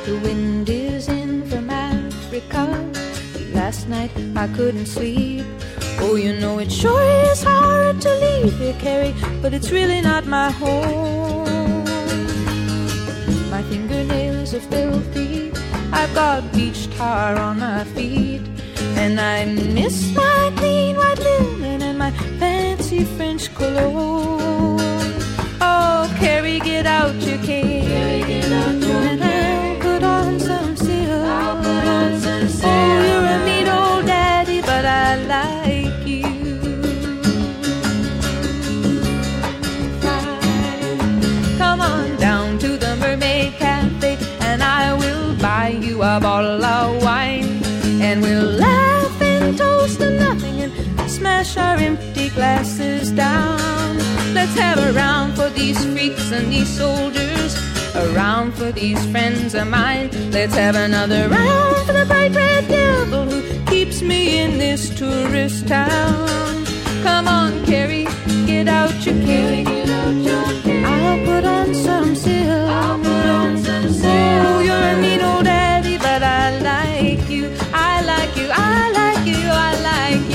The wind is in from Africa. Last night I couldn't sleep. Oh, you know it sure is hard to leave here, Carrie, but it's really not my home. My fingernails are filthy, I've got beach tar on my feet, and I miss my clean white linen and my fancy French cologne. Oh, Carrie, get out your cane, and I'll put on some silk. Oh, you're a mean old daddy, but I like you. Come on down to the Mermaid Cafe, and I will buy you a bottle of wine, and we'll laugh and toast to nothing and smash our empty glasses down. Let's have a round for these freaks and these soldiers, a round for these friends of mine. Let's have another round for the bright red devil who keeps me in this tourist town. Come on, Carrie, get out your cane. I'll put on some silk. Oh, you're a mean old daddy, but I like you. I like you, I like you, I like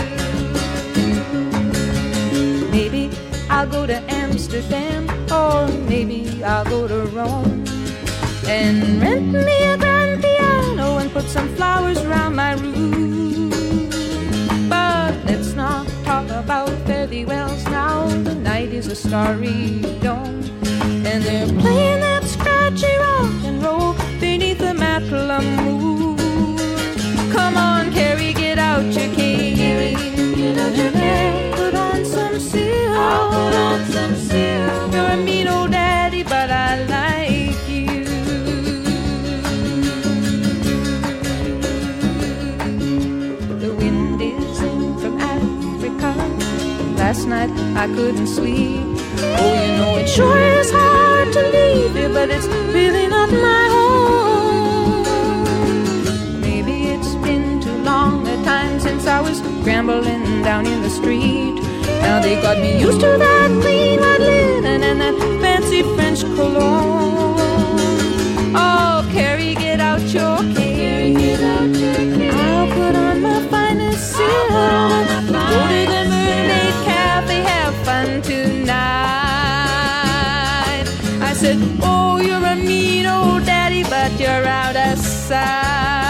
you. Maybe I'll go to Amsterdam, or maybe I'll go to Rome, and rent me a grand piano and put some flowers around my room. But let's not talk about fairy wells now. The night is a starry dome, and they're playing that scratchy rock and roll beneath the Matla moon. Come on, Carrie, get out your cane, and put on some silk. You're a mean old daddy, but I like you. The wind is in from Africa. Last night I couldn't sleep. Oh, you know it sure is hard to leave here, but it's really not my home. Maybe it's been too long a time since I was scrambling down in the street. Now they got me used to that clean white linen and that fancy French cologne. Oh, Carrie, get out your cane. I'll put on my finest silk. Go to the Mermaid Cafe, have fun tonight. I said, oh, you're a mean old daddy, but you're out of sight.